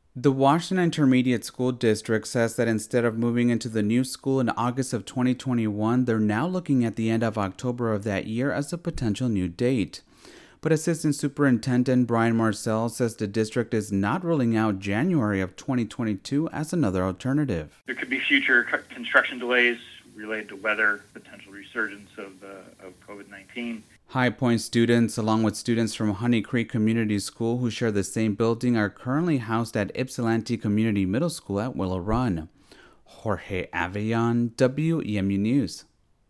The Washington Intermediate School District says that instead of moving into the new school in August of 2021, they're now looking at the end of October of that year as a potential new date. But Assistant Superintendent Brian Marcel says the district is not ruling out January of 2022 as another alternative. There could be future construction delays related to weather, potential resurgence of COVID-19. High Point students, along with students from Honey Creek Community School who share the same building, are currently housed at Ypsilanti Community Middle School at Willow Run. Jorge Avellon, WEMU News.